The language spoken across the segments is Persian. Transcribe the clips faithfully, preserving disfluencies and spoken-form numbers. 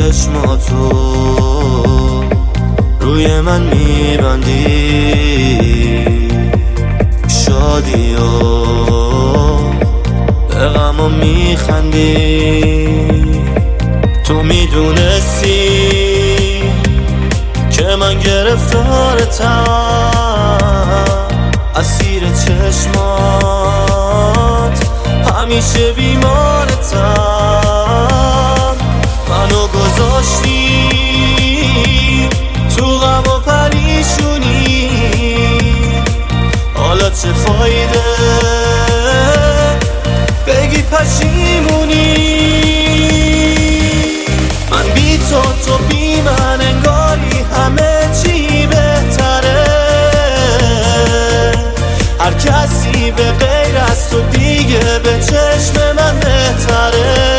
چشماتو روی من میبندی، شادی و به غمم میخندی. تو میدونستی که من گرفتارتم، اسیر چشمات همیشه بیمارتم. منو گذاشتی تو غم و پریشونی، حالا چه فایده بگی پشیمونی؟ من بی تو تو بی من انگاری همه چی بهتره. هر کسی به غیر از تو دیگه به چشم من بهتره.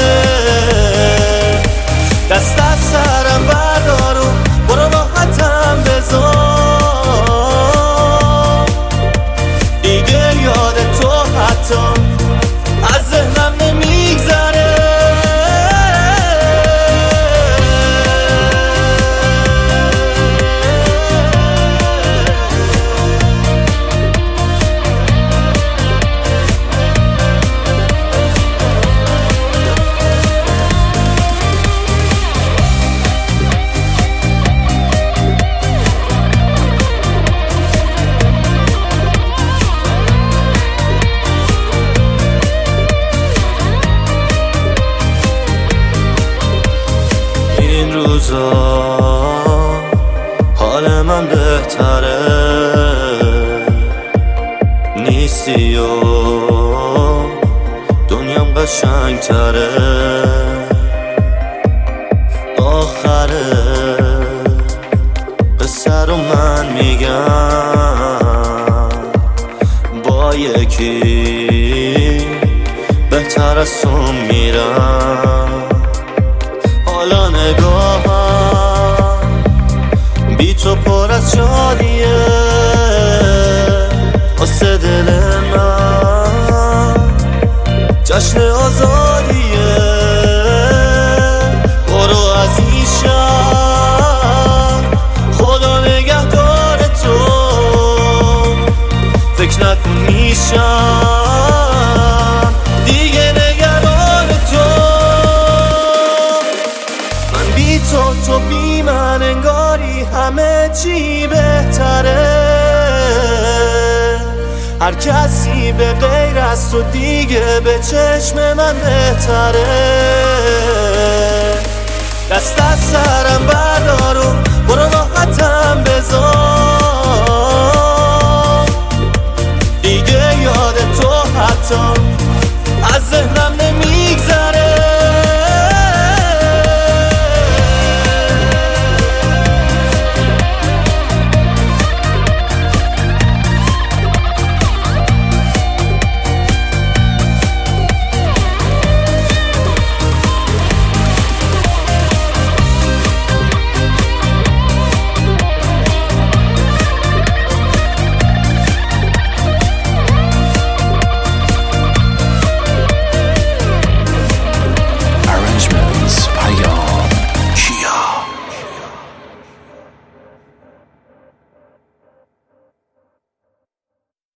دست از سرم بردار و برو راحتم بذار، دیگه یاد تو حتی از ذهنم نمیگذره. این روزا حال من بهتره، نیستی و دنیام قشنگ تره. آخره قصه رو من میگم، با یکی بهتر از تو میرم. حالا نگاهم بی تو پر از شادیه، واسه دل من جشن آزادیه. برو از این شهر خدا نگهدار تو، فکر نکن میشم دیگه نگران تو. تو تو بی من انگاری همه چی بهتره. هر کسی به غیر از تو دیگه به چشم من بهتره.